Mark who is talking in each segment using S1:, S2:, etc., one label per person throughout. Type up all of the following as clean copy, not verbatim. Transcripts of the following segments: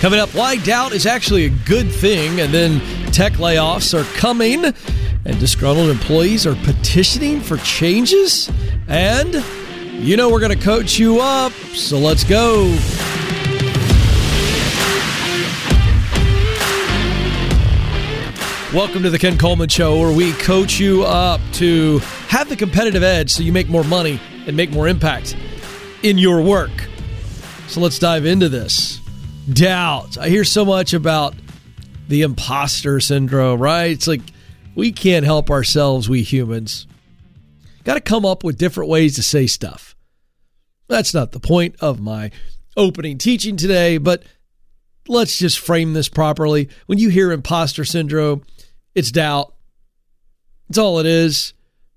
S1: Coming up, why doubt is actually a good thing, and then tech layoffs are coming, and disgruntled employees are petitioning for changes, and we're going to coach you up, so let's go. Welcome to the Ken Coleman Show, where we coach you up to have the competitive edge so you make more money and make more impact in your work. So let's dive into this. Doubt. I hear so much about the imposter syndrome, right? It's like we can't help ourselves, we humans. Got to come up with different ways to say stuff. That's not the point of my opening teaching today, but let's just frame this properly. When you hear imposter syndrome, it's doubt. It's all it is.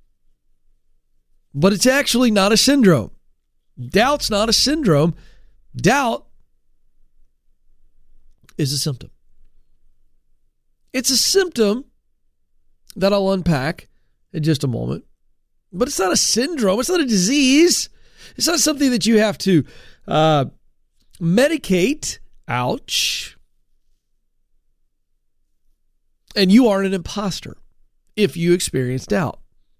S1: But it's actually not a syndrome. Doubt's not a syndrome. Doubt is a symptom. It's a symptom that I'll unpack in just a moment. But it's not a syndrome. It's not a disease. It's not something that you have to medicate. Ouch. And you aren't an imposter if you experience doubt.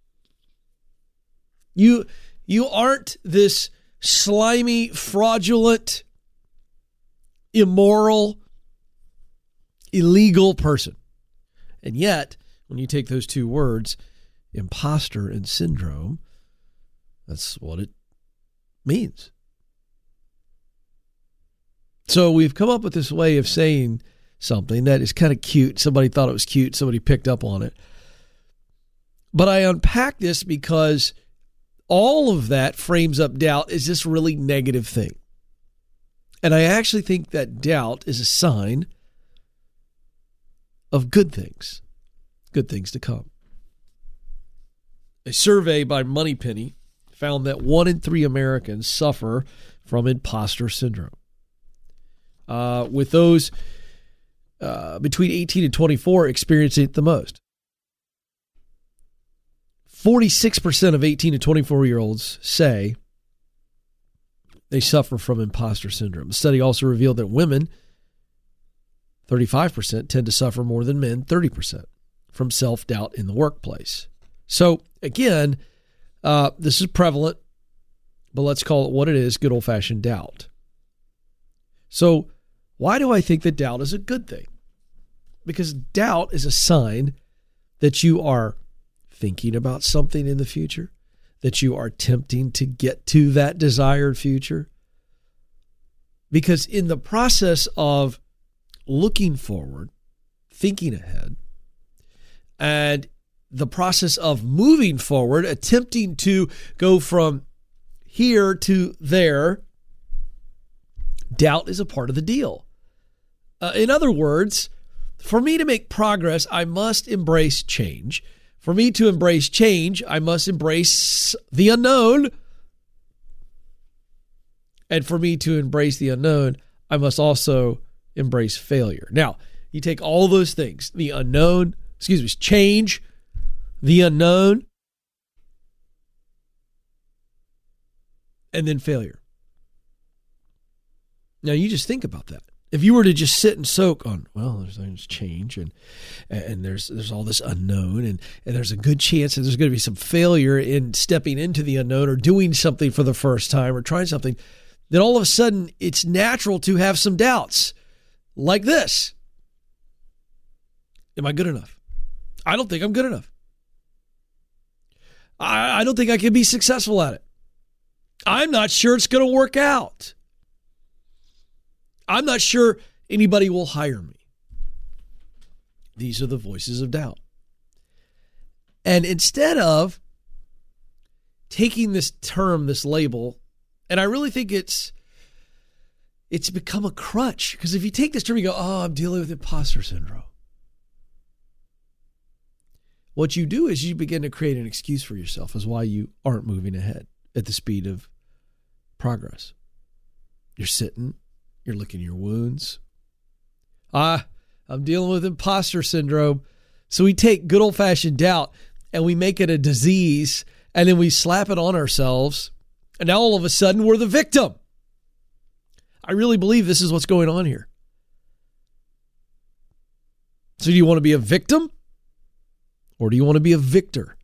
S1: You aren't this slimy, fraudulent, immoral, illegal person. And yet, when you take those two words, imposter and syndrome, that's what it means. So we've come up with this way of saying something that is kind of cute. Somebody thought it was cute. Somebody picked up on it. But I unpack this because all of that frames up doubt as this really negative thing. And I actually think that doubt is a sign of good things to come. A survey by Moneypenny found that 1 in 3 Americans suffer from imposter syndrome. With those between 18 and 24 experiencing it the most. 46% of 18 to 24-year-olds say they suffer from imposter syndrome. The study also revealed that women, 35%, tend to suffer more than men, 30%, from self-doubt in the workplace. So, again, this is prevalent, but let's call it what it is, good old-fashioned doubt. So, why do I think that doubt is a good thing? Because doubt is a sign that you are thinking about something in the future, that you are attempting to get to that desired future. Because in the process of looking forward, thinking ahead, and the process of moving forward, attempting to go from here to there, doubt is a part of the deal. In other words, for me to make progress, I must embrace change. For me to embrace change, I must embrace the unknown. And for me to embrace the unknown, I must also embrace failure. Now, you take all those things, the unknown, change, the unknown, and then failure. Now, you just think about that. If you were to just sit and soak on, well, there's change and there's all this unknown and there's a good chance that there's going to be some failure in stepping into the unknown or doing something for the first time or trying something, then all of a sudden it's natural to have some doubts like this. Am I good enough? I don't think I'm good enough. I don't think I can be successful at it. I'm not sure it's going to work out. I'm not sure anybody will hire me. These are the voices of doubt. And instead of taking this term, this label, and I really think it's become a crutch. Because if you take this term, you go, oh, I'm dealing with imposter syndrome. What you do is you begin to create an excuse for yourself as why you aren't moving ahead at the speed of progress. You're sitting. You're licking your wounds. I'm dealing with imposter syndrome. So we take good old-fashioned doubt and we make it a disease and then we slap it on ourselves. And now all of a sudden we're the victim. I really believe this is what's going on here. So do you want to be a victim or do you want to be a victor?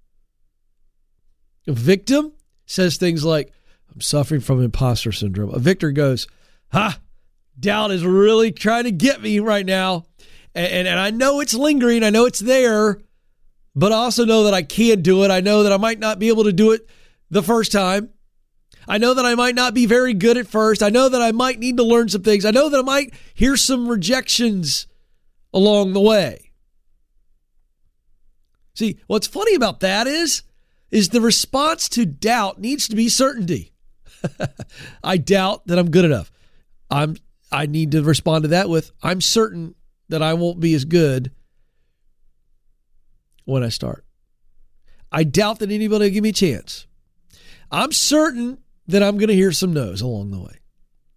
S1: A victim says things like, I'm suffering from imposter syndrome. A victor goes, doubt is really trying to get me right now. And I know it's lingering. I know it's there, but I also know that I can't do it. I know that I might not be able to do it the first time. I know that I might not be very good at first. I know that I might need to learn some things. I know that I might hear some rejections along the way. See, what's funny about that is the response to doubt needs to be certainty. I doubt that I'm good enough. I need to respond to that with, I'm certain that I won't be as good when I start. I doubt that anybody will give me a chance. I'm certain that I'm going to hear some no's along the way.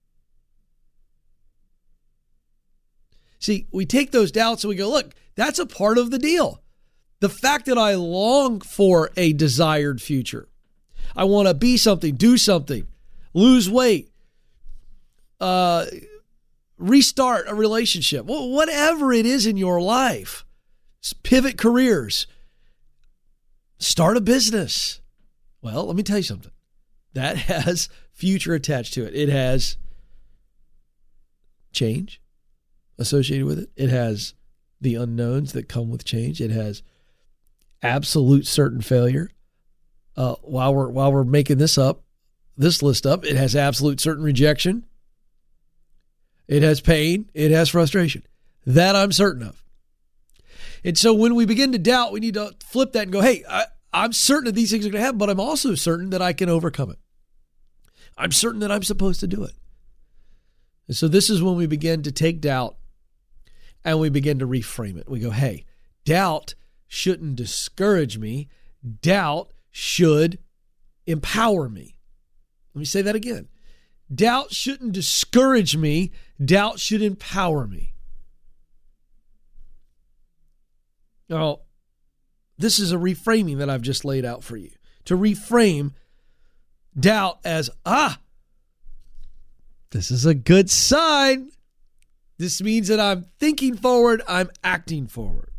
S1: See, we take those doubts and we go, look, that's a part of the deal. The fact that I long for a desired future. I want to be something, do something, lose weight, restart a relationship, whatever it is in your life, pivot careers, start a business. Well, let me tell you something. That has future attached to it. It has change associated with it. It has the unknowns that come with change. It has absolute certain failure. While we're making this list up, it has absolute certain rejection. It has pain. It has frustration. That I'm certain of. And so when we begin to doubt, we need to flip that and go, hey, I'm certain that these things are going to happen, but I'm also certain that I can overcome it. I'm certain that I'm supposed to do it. And so this is when we begin to take doubt and we begin to reframe it. We go, hey, doubt shouldn't discourage me. Doubt should empower me. Let me say that again. Doubt shouldn't discourage me. Doubt should empower me. Now, this is a reframing that I've just laid out for you. To reframe doubt as, this is a good sign. This means that I'm thinking forward, I'm acting forward.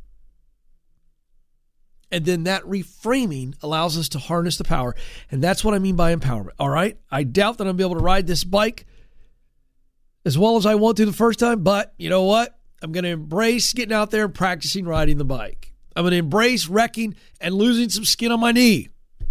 S1: And then that reframing allows us to harness the power. And that's what I mean by empowerment. All right. I doubt that I'm going to be able to ride this bike as well as I want to the first time. But you know what? I'm going to embrace getting out there and practicing riding the bike. I'm going to embrace wrecking and losing some skin on my knee.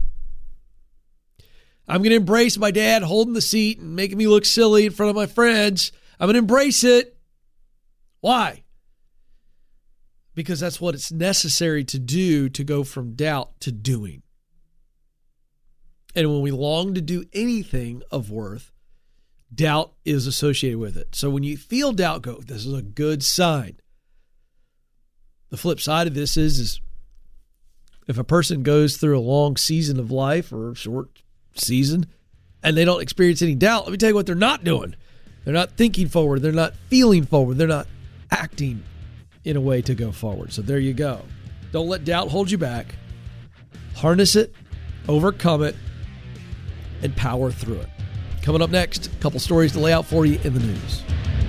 S1: I'm going to embrace my dad holding the seat and making me look silly in front of my friends. I'm going to embrace it. Why? Because that's what it's necessary to do to go from doubt to doing. And when we long to do anything of worth, doubt is associated with it. So when you feel doubt, go, this is a good sign. The flip side of this is if a person goes through a long season of life or a short season and they don't experience any doubt, let me tell you what they're not doing. They're not thinking forward. They're not feeling forward. They're not acting in a way to go forward. So there you go. Don't let doubt hold you back. Harness it, overcome it, and power through it. Coming up next, a couple stories to lay out for you in the news.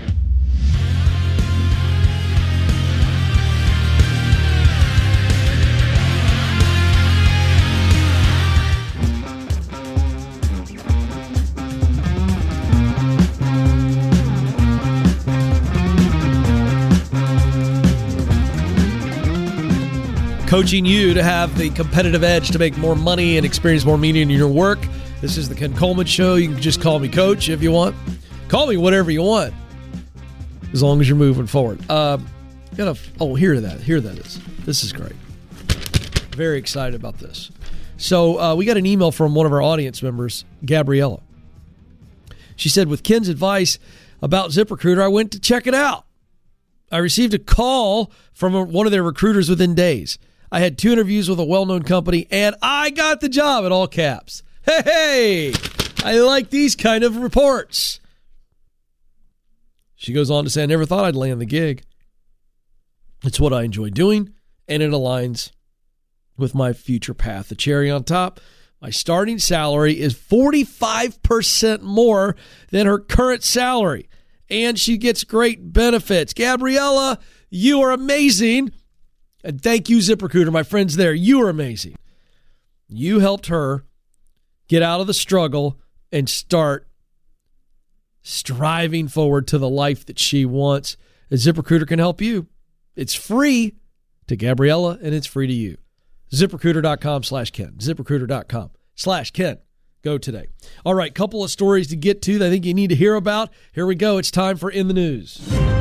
S1: Coaching you to have the competitive edge to make more money and experience more meaning in your work. This is the Ken Coleman Show. You can just call me Coach if you want. Call me whatever you want, as long as you're moving forward. Here that is. This is great. Very excited about this. So we got an email from one of our audience members, Gabriella. She said, with Ken's advice about ZipRecruiter, I went to check it out. I received a call from one of their recruiters within days. I had 2 interviews with a well-known company, and I got the job in all caps. Hey, I like these kind of reports. She goes on to say, I never thought I'd land the gig. It's what I enjoy doing, and it aligns with my future path. The cherry on top, my starting salary is 45% more than her current salary, and she gets great benefits. Gabriella, You are amazing. And thank you, ZipRecruiter, my friends there. You are amazing. You helped her get out of the struggle and start striving forward to the life that she wants. And ZipRecruiter can help you. It's free to Gabriella, and it's free to you. ZipRecruiter.com/Ken. ZipRecruiter.com/Ken. Go today. All right, couple of stories to get to that I think you need to hear about. Here we go. It's time for In the News.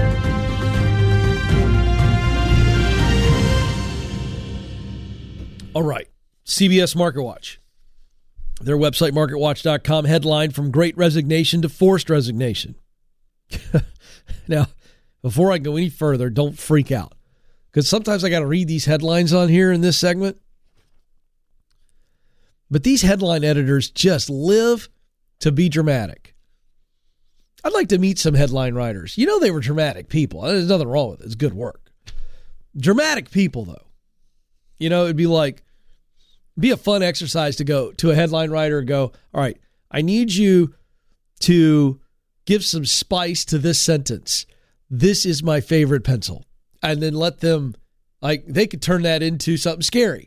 S1: All right, CBS MarketWatch. Their website, MarketWatch.com, headline, From Great Resignation to Forced Resignation. Now, before I go any further, don't freak out. Because sometimes I got to read these headlines on here in this segment. But these headline editors just live to be dramatic. I'd like to meet some headline writers. You know they were dramatic people. There's nothing wrong with it. It's good work. Dramatic people, though. You know, it'd be a fun exercise to go to a headline writer and go, all right, I need you to give some spice to this sentence. This is my favorite pencil. And then let them, they could turn that into something scary.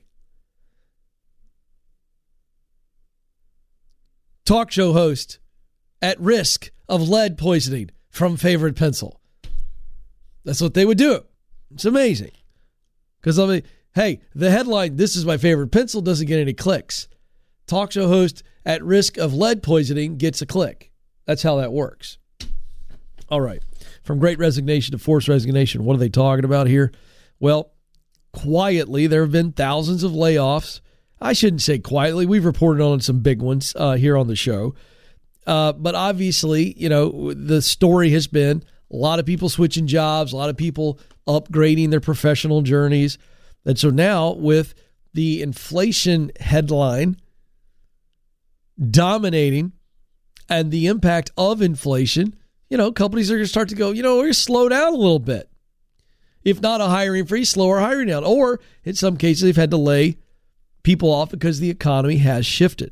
S1: Talk show host at risk of lead poisoning from favorite pencil. That's what they would do. It's amazing. Because, hey, the headline, this is my favorite pencil, doesn't get any clicks. Talk show host at risk of lead poisoning gets a click. That's how that works. All right. From great resignation to forced resignation, what are they talking about here? Well, quietly, there have been thousands of layoffs. I shouldn't say quietly. We've reported on some big ones here on the show. But obviously, you know, the story has been a lot of people switching jobs, a lot of people upgrading their professional journeys. And so now with the inflation headline dominating and the impact of inflation, you know, companies are going to start to go, you know, we're going to slow down a little bit. If not a hiring freeze, slower hiring down. Or in some cases, they've had to lay people off because the economy has shifted.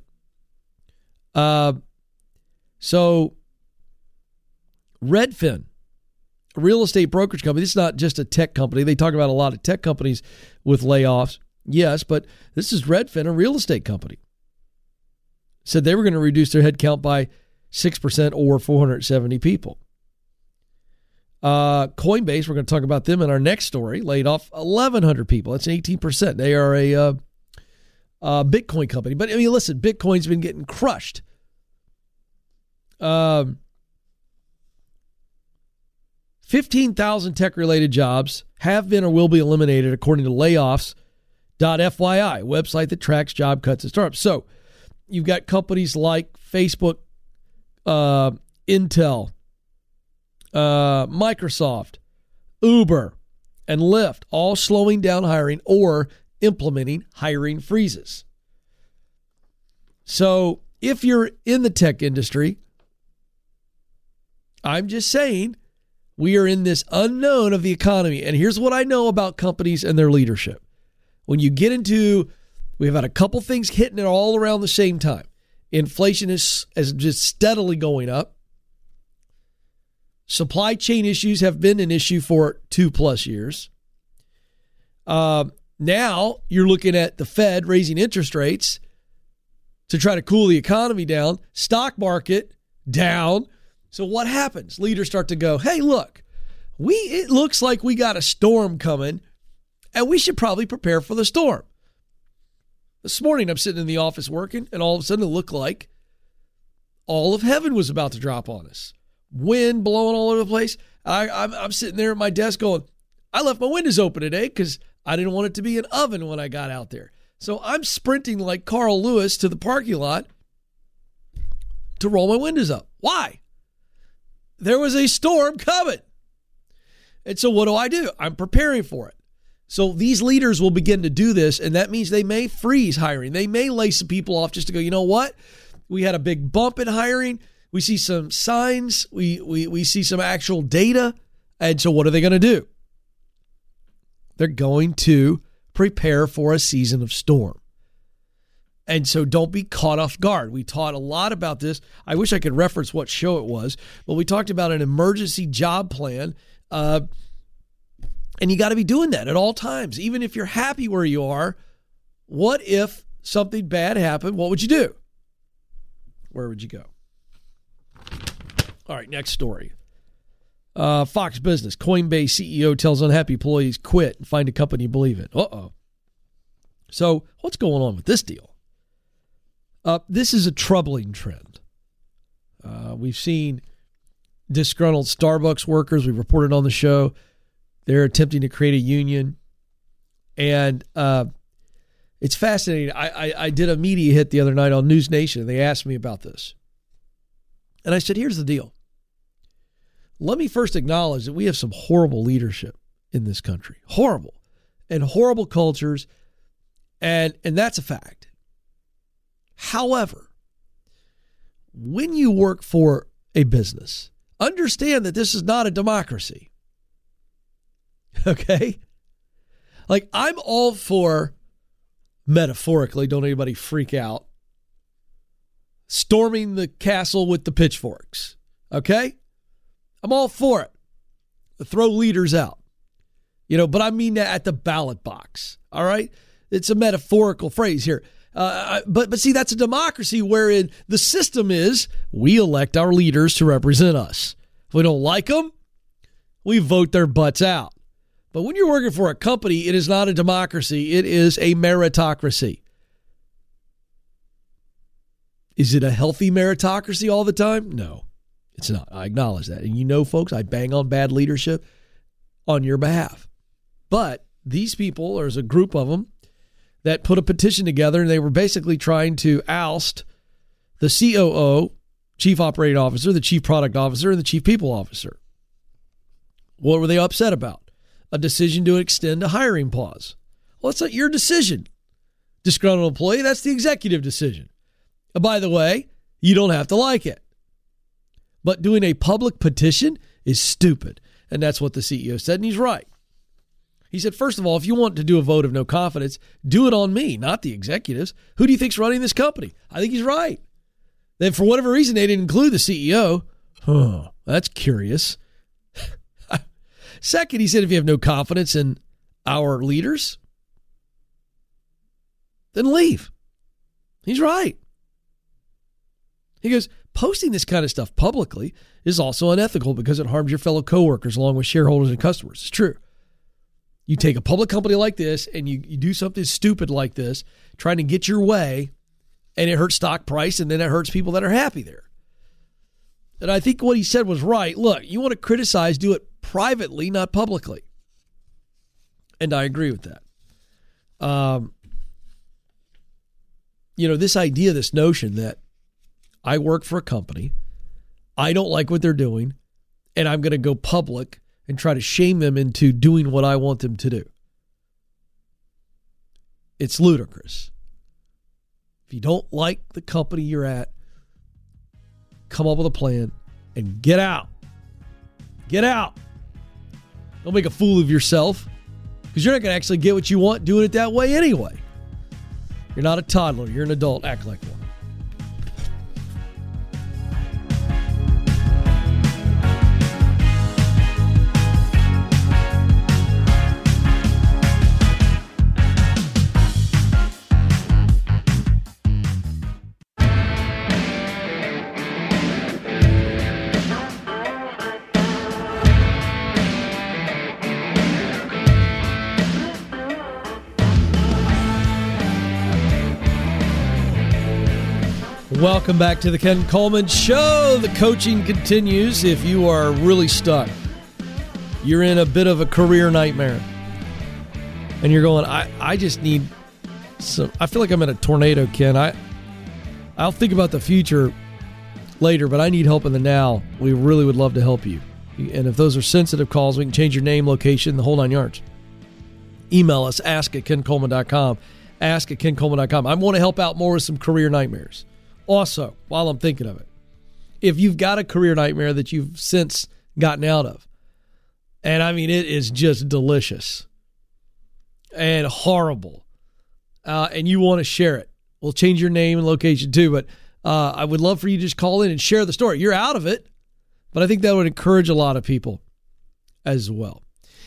S1: So Redfin, a real estate brokerage company. This is not just a tech company. They talk about a lot of tech companies with layoffs. Yes, but this is Redfin, a real estate company. Said they were going to reduce their headcount by 6% or 470 people. Coinbase, we're going to talk about them in our next story, laid off 1,100 people. That's 18%. They are a Bitcoin company. But I mean, listen, Bitcoin's been getting crushed. 15,000 tech-related jobs have been or will be eliminated according to layoffs.fyi, website that tracks job cuts and startups. So you've got companies like Facebook, Intel, Microsoft, Uber, and Lyft all slowing down hiring or implementing hiring freezes. So if you're in the tech industry, I'm just saying we are in this unknown of the economy. And here's what I know about companies and their leadership. When you get into, we've had a couple things hitting it all around the same time. Inflation is just steadily going up. Supply chain issues have been an issue for 2+ years. Now you're looking at the Fed raising interest rates to try to cool the economy down. Stock market down. So what happens? Leaders start to go, hey, look, it looks like we got a storm coming, and we should probably prepare for the storm. This morning, I'm sitting in the office working, and all of a sudden it looked like all of heaven was about to drop on us. Wind blowing all over the place. I'm sitting there at my desk going, I left my windows open today because I didn't want it to be an oven when I got out there. So I'm sprinting like Carl Lewis to the parking lot to roll my windows up. Why? There was a storm coming. And so what do? I'm preparing for it. So these leaders will begin to do this, and that means they may freeze hiring. They may lay some people off just to go, you know what? We had a big bump in hiring. We see some signs. We see some actual data. And so what are they going to do? They're going to prepare for a season of storm. And so don't be caught off guard. We taught a lot about this. I wish I could reference what show it was, but we talked about an emergency job plan. And you got to be doing that at all times. Even if you're happy where you are, what if something bad happened? What would you do? Where would you go? All right, next story. Fox Business. Coinbase CEO tells unhappy employees quit and find a company you believe in. Uh-oh. So what's going on with this deal? This is a troubling trend. We've seen disgruntled Starbucks workers. We've reported on the show. They're attempting to create a union. And it's fascinating. I did a media hit the other night on News Nation, and they asked me about this. And I said, here's the deal. Let me first acknowledge that we have some horrible leadership in this country. Horrible. And horrible cultures. And that's a fact. However, when you work for a business, understand that this is not a democracy. Okay? Like, I'm all for, metaphorically, don't anybody freak out, storming the castle with the pitchforks. Okay? I'm all for it. Throw leaders out. But I mean that at the ballot box. All right? It's a metaphorical phrase here. But see, that's a democracy wherein the system is we elect our leaders to represent us. If we don't like them, we vote their butts out. But when you're working for a company, it is not a democracy. It is a meritocracy. Is it a healthy meritocracy all the time? No, it's not. I acknowledge that. And folks, I bang on bad leadership on your behalf. But these people, there's a group of them that put a petition together, and they were basically trying to oust the COO, Chief Operating Officer, the Chief Product Officer, and the Chief People Officer. What were they upset about? A decision to extend a hiring pause. Well, it's not your decision, disgruntled employee. That's the executive decision. And by the way, you don't have to like it. But doing a public petition is stupid. And that's what the CEO said, and he's right. He said, first of all, if you want to do a vote of no confidence, do it on me, not the executives. Who do you think's running this company? I think he's right. Then for whatever reason, they didn't include the CEO. That's curious. Second, he said, if you have no confidence in our leaders, then leave. He's right. He goes, posting this kind of stuff publicly is also unethical because it harms your fellow coworkers along with shareholders and customers. It's true. You take a public company like this and you do something stupid like this, trying to get your way, and it hurts stock price, and then it hurts people that are happy there. And I think what he said was right. Look, you want to criticize, do it privately, not publicly. And I agree with that. This idea, this notion that I work for a company, I don't like what they're doing, and I'm going to go public and try to shame them into doing what I want them to do. It's ludicrous. If you don't like the company you're at, come up with a plan and get out. Get out. Don't make a fool of yourself, because you're not going to actually get what you want doing it that way anyway. You're not a toddler. You're an adult. Act like one. Welcome back to the Ken Coleman Show. The coaching continues. If you are really stuck, you're in a bit of a career nightmare, and you're going, I just need some, I feel like I'm in a tornado, Ken. I'll think about the future later, but I need help in the now. We really would love to help you. And if those are sensitive calls, we can change your name, location, the whole 9 yards. Email us, ask@kencoleman.com. Ask@kencoleman.com. I want to help out more with some career nightmares. Also, while I'm thinking of it, if you've got a career nightmare that you've since gotten out of, and I mean, it is just delicious and horrible, and you want to share it, we'll change your name and location too, but I would love for you to just call in and share the story. You're out of it, but I think that would encourage a lot of people as well.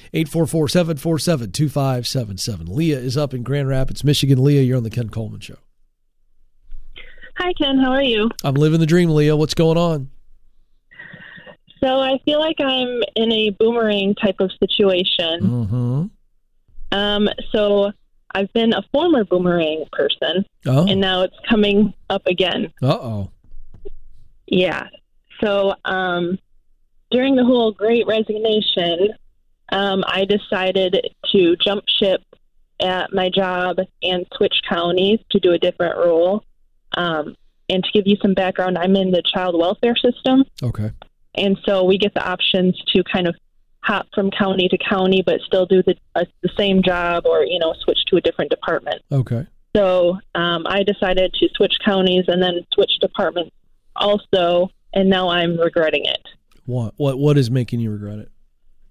S1: 844-747-2577. Leah is up in Grand Rapids, Michigan. Leah, you're on the Ken Coleman Show.
S2: Hi, Ken. How are you?
S1: I'm living the dream, Leah. What's going on?
S2: So I feel like I'm in a boomerang type of situation. So I've been a former boomerang person, and now it's coming up again.
S1: Uh-oh.
S2: Yeah. So during the whole Great Resignation, I decided to jump ship at my job and switch counties to do a different role. And to give you some background, I'm in the child welfare system.
S1: Okay.
S2: And so we get the options to kind of hop from county to county, but still do the same job or, switch to a different department.
S1: Okay.
S2: So I decided to switch counties and then switch departments also, and now I'm regretting it.
S1: What is making you regret it?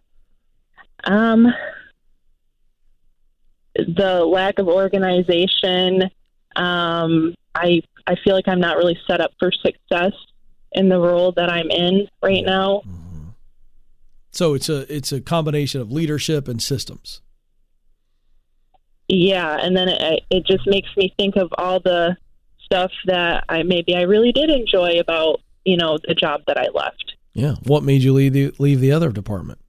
S2: The lack of organization. I feel like I'm not really set up for success in the role that I'm in right now.
S1: Mm-hmm. So it's a combination of leadership and systems.
S2: Yeah, and then it just makes me think of all the stuff that I really did enjoy about, the job that I left.
S1: Yeah. What made you leave the other department?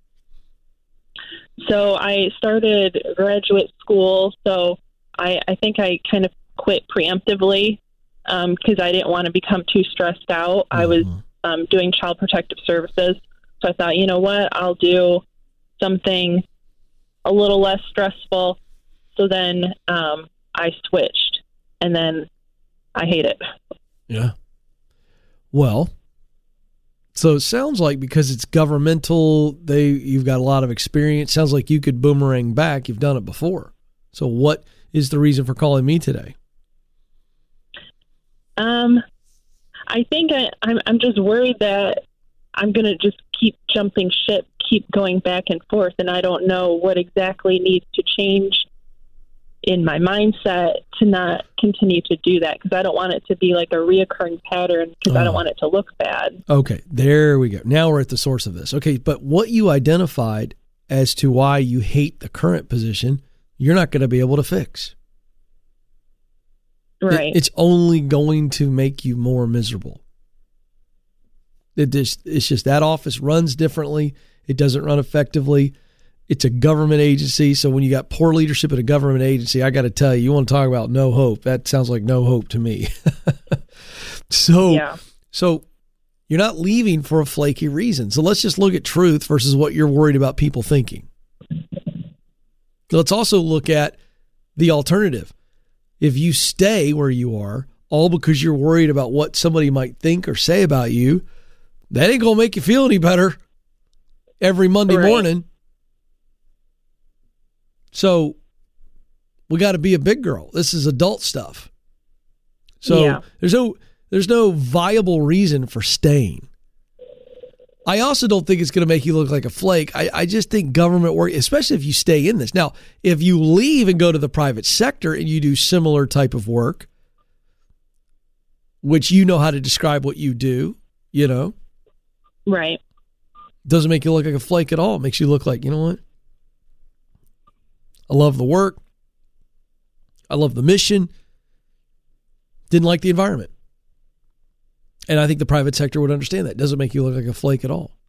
S2: So I started graduate school, so I think I kind of quit preemptively because I didn't want to become too stressed out. I was doing child protective services, so I thought, you know what, I'll do something a little less stressful. So then I switched, and then I hate it.
S1: Yeah. Well, so it sounds like because it's governmental, you've got a lot of experience. Sounds like you could boomerang back. You've done it before. So what is the reason for calling me today?
S2: I think I'm just worried that I'm going to just keep jumping ship, keep going back and forth, and I don't know what exactly needs to change in my mindset to not continue to do that, because I don't want it to be like a reoccurring pattern, because I don't want it to look bad.
S1: Okay, there we go. Now we're at the source of this. Okay, but what you identified as to why you hate the current position, you're not going to be able to fix.
S2: Right.
S1: It's only going to make you more miserable. It's just that office runs differently. It doesn't run effectively. It's a government agency. So when you got poor leadership at a government agency, I got to tell you, you want to talk about no hope. That sounds like no hope to me. So you're not leaving for a flaky reason. So let's just look at truth versus what you're worried about people thinking. Let's also look at the alternative. If you stay where you are, all because you're worried about what somebody might think or say about you, that ain't going to make you feel any better every Monday morning. So we got to be a big girl. This is adult stuff. So there's no viable reason for staying. I also don't think it's going to make you look like a flake. I just think government work, especially if you stay in this. Now, if you leave and go to the private sector and you do similar type of work, which you know how to describe what you do,
S2: Right.
S1: Doesn't make you look like a flake at all. It makes you look like, you know what? I love the work. I love the mission. Didn't like the environment. And I think the private sector would understand that. It doesn't make you look like a flake at all.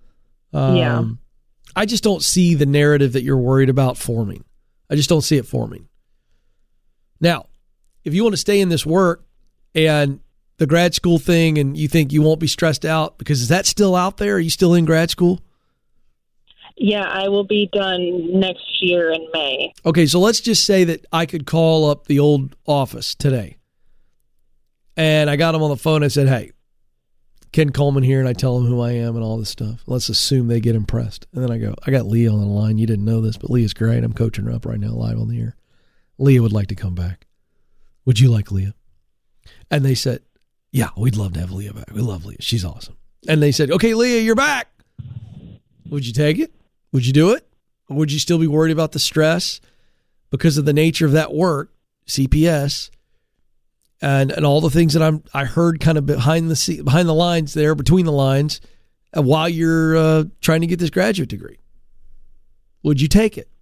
S1: I just don't see the narrative that you're worried about forming. I just don't see it forming. Now, if you want to stay in this work and the grad school thing and you think you won't be stressed out, because is that still out there? Are you still in grad school?
S2: Yeah, I will be done next year in May.
S1: Okay, so let's just say that I could call up the old office today. And I got them on the phone and I said, hey, Ken Coleman here, and I tell them who I am and all this stuff. Let's assume they get impressed. And then I go, I got Leah on the line. You didn't know this, but Leah's great. I'm coaching her up right now live on the air. Leah would like to come back. Would you like Leah? And they said, yeah, we'd love to have Leah back. We love Leah. She's awesome. And they said, okay, Leah, you're back. Would you take it? Would you do it? Or would you still be worried about the stress because of the nature of that work, CPS, and all the things that I heard kind of behind the lines there, between the lines, while you're trying to get this graduate degree? would you take it?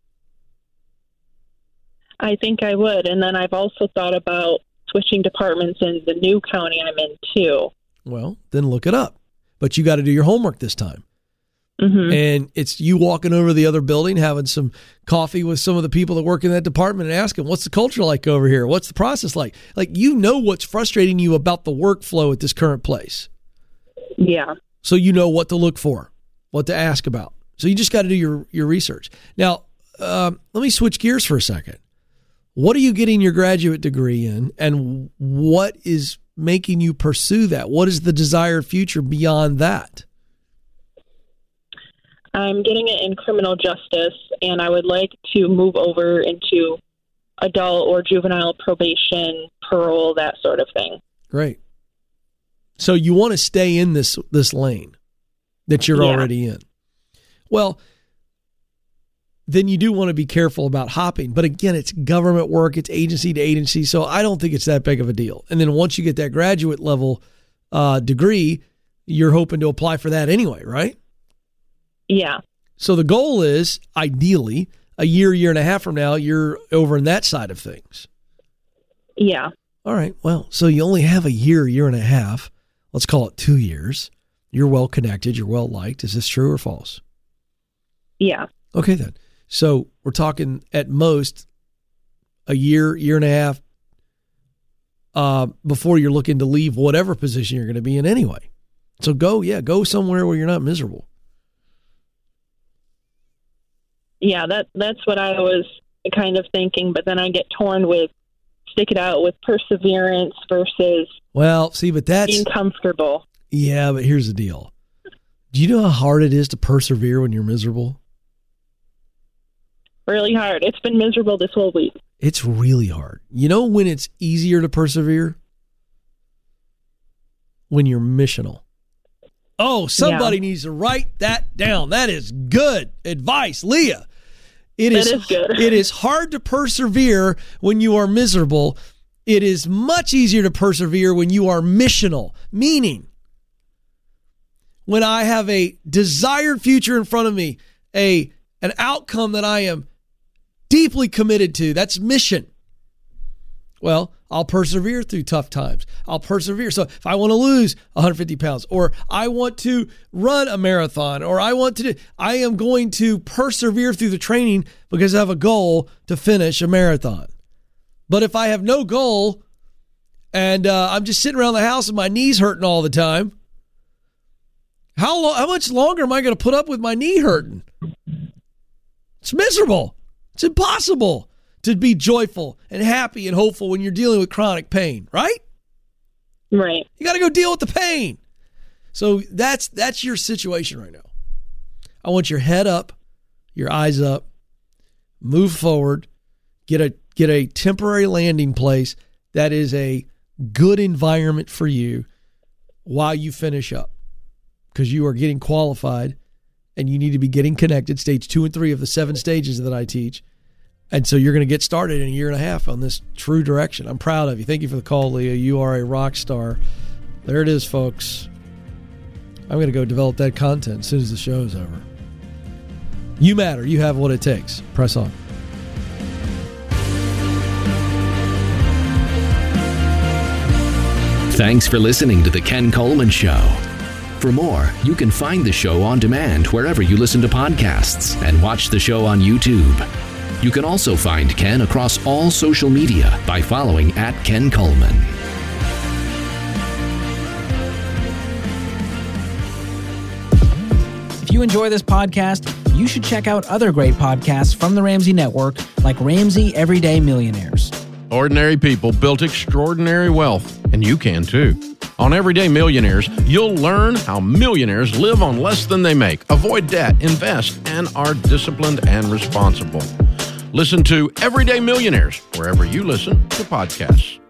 S2: I think I would. And then I've also thought about switching departments in the new county I'm in, too.
S1: Well, then look it up. But you got to do your homework this time.
S2: Mm-hmm.
S1: And it's you walking over to the other building, having some coffee with some of the people that work in that department and asking, what's the culture like over here? What's the process like? Like, you know what's frustrating you about the workflow at this current place.
S2: Yeah.
S1: So you know what to look for, what to ask about. So you just got to do your research. Now, let me switch gears for a second. What are you getting your graduate degree in, and what is making you pursue that? What is the desired future beyond that?
S2: I'm getting it in criminal justice, and I would like to move over into adult or juvenile probation, parole, that sort of thing.
S1: Great. So you want to stay in this lane that you're already in. Well, then you do want to be careful about hopping. But again, it's government work, it's agency to agency, so I don't think it's that big of a deal. And then once you get that graduate level degree, you're hoping to apply for that anyway, right?
S2: Yeah.
S1: So the goal is, ideally, a year and a half from now, you're over in that side of things.
S2: Yeah.
S1: All right. Well, so you only have a year and a half. Let's call it 2 years. You're well connected. You're well liked. Is this true or false?
S2: Yeah.
S1: Okay, then. So we're talking at most a year and a half before you're looking to leave whatever position you're going to be in anyway. So go somewhere where you're not miserable.
S2: Yeah, that's what I was kind of thinking, but then I get torn with stick it out with perseverance versus
S1: but that's
S2: being comfortable.
S1: Yeah, but here's the deal. Do you know how hard it is to persevere when you're miserable?
S2: Really hard. It's been miserable this whole week.
S1: It's really hard. You know when it's easier to persevere? When you're missional. Oh, somebody needs to write that down. That is good advice, Leah. That is good. It is hard to persevere when you are miserable. It is much easier to persevere when you are missional, meaning when I have a desired future in front of me, an outcome that I am deeply committed to. That's mission. Well, I'll persevere through tough times. I'll persevere. So if I want to lose 150 pounds, or I want to run a marathon, or I am going to persevere through the training because I have a goal to finish a marathon. But if I have no goal and I'm just sitting around the house and my knee's hurting all the time, how much longer am I going to put up with my knee hurting? It's miserable. It's impossible to be joyful and happy and hopeful when you're dealing with chronic pain, right?
S2: Right.
S1: You got to go deal with the pain. So that's your situation right now. I want your head up, your eyes up, move forward, get a temporary landing place that is a good environment for you while you finish up, because you are getting qualified and you need to be getting connected, stage 2 and 3 of the 7 stages that I teach. And so you're going to get started in a year and a half on this true direction. I'm proud of you. Thank you for the call, Leah. You are a rock star. There it is, folks. I'm going to go develop that content as soon as the show is over. You matter. You have what it takes. Press on.
S3: Thanks for listening to The Ken Coleman Show. For more, you can find the show on demand wherever you listen to podcasts and watch the show on YouTube. You can also find Ken across all social media by following @Ken Coleman.
S4: If you enjoy this podcast, you should check out other great podcasts from the Ramsey Network, like Ramsey Everyday Millionaires.
S5: Ordinary people built extraordinary wealth, and you can too. On Everyday Millionaires, you'll learn how millionaires live on less than they make, avoid debt, invest, and are disciplined and responsible. Listen to Everyday Millionaires wherever you listen to podcasts.